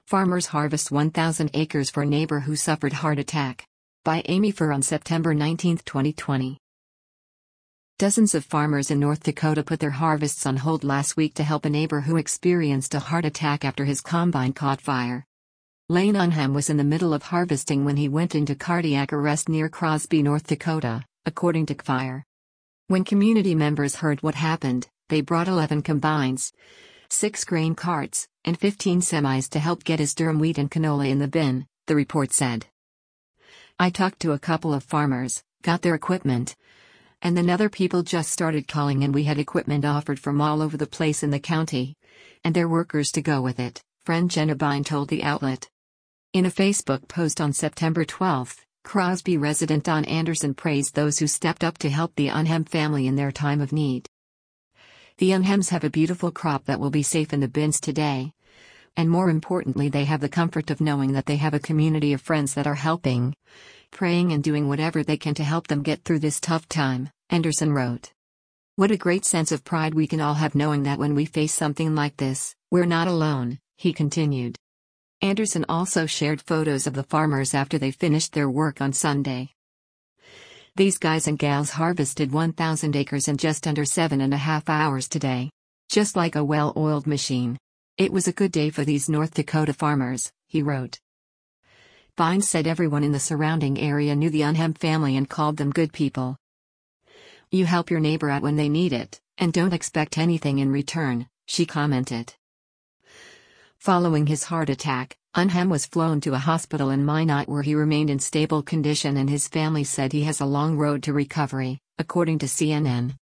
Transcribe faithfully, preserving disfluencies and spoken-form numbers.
Farmers harvest one thousand acres for neighbor who suffered heart attack. By Amy Furr on September nineteenth, twenty twenty. Dozens of farmers in North Dakota put their harvests on hold last week to help a neighbor who experienced a heart attack after his combine caught fire. Lane Unham was in the middle of harvesting when he went into cardiac arrest near Crosby, North Dakota, according to C F I R. When community members heard what happened, they brought eleven combines, six grain carts, and fifteen semis to help get his durum wheat and canola in the bin, the report said. I talked to a couple of farmers, got their equipment, and then other people just started calling and we had equipment offered from all over the place in the county, and their workers to go with it, friend Jenna Bine told the outlet. In a Facebook post on September twelfth, Crosby resident Don Anderson praised those who stepped up to help the Unham family in their time of need. The Unhams have a beautiful crop that will be safe in the bins today. And more importantly, they have the comfort of knowing that they have a community of friends that are helping, praying and doing whatever they can to help them get through this tough time, Anderson wrote. What a great sense of pride we can all have knowing that when we face something like this, we're not alone, he continued. Anderson also shared photos of the farmers after they finished their work on Sunday. These guys and gals harvested one thousand acres in just under seven and a half hours today. Just like a well-oiled machine. It was a good day for these North Dakota farmers, he wrote. Bine said everyone in the surrounding area knew the Unham family and called them good people. You help your neighbor out when they need it, and don't expect anything in return, she commented. Following his heart attack, Unham was flown to a hospital in Minot where he remained in stable condition and his family said he has a long road to recovery, according to C N N.